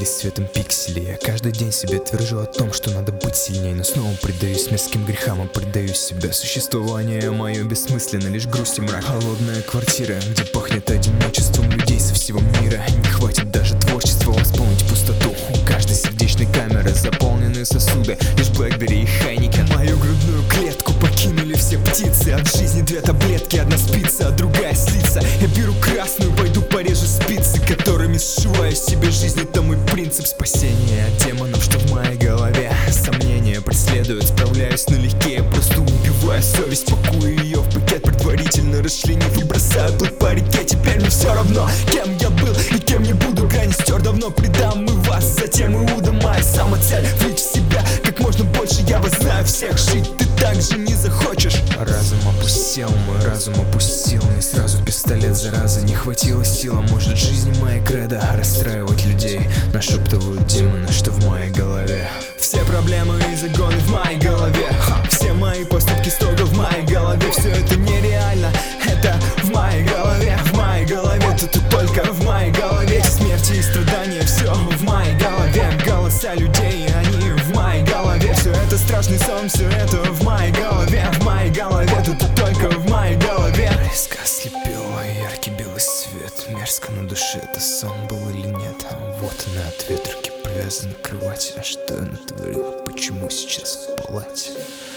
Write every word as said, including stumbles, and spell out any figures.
заполненный светом пикселей. Я каждый день себе твержу о том, что надо быть сильнее, но снова предаюсь мерзким грехам и предаю себя. Существование мое бессмысленно, лишь грусть и мрак. Холодная квартира, где пахнет одиночеством людей со всего мира. Не хватит даже творчества восполнить пустоту. У каждой сердечной камеры заполнены сосуды, лишь Блэкбери и Хайникен. Мою грудную клетку покинули все птицы. От жизни две таблетки, одна спица, а другая слится. Я беру красную, пойду порежу спицы, которыми сшиваю себе жизнь. Это мой принцип спасения от демонов, что в моей голове. Сомнения преследуют, справляюсь налегке. Я просто убиваю совесть, пакую ее в пакет, предварительно расчленив и бросаю плыть по реке. Теперь мне все равно, кем я был и кем не буду. Грани стер давно, предам и вас. Затем Иуда моя самоцель, влечь в себя как можно больше. Я вас знаю всех, жить ты так же не захочешь. Разум опустел, мой разум опустил. Не сразу пистолет, зараза, не хватило сил. А может жизни моей кредо расстраивать людей. Нашептывают демоны, что в моей голове. Все проблемы и загоны в моей голове. Все мои поступки строго в моей голове. Все это нереально, это в моей голове. В моей голове, тут и только в моей голове. Смерти и страдания, все в моей голове. Голоса людей, они в моей голове. Все это страшный сон, все это в моей голове. В моей голове, тут и только в моей голове. Резко ослепила яркий белый свет. Мерзко на душе, это сон был или нет? Вот она ответ, руки привязаны к кровати. А что я натворил, почему сейчас в палате?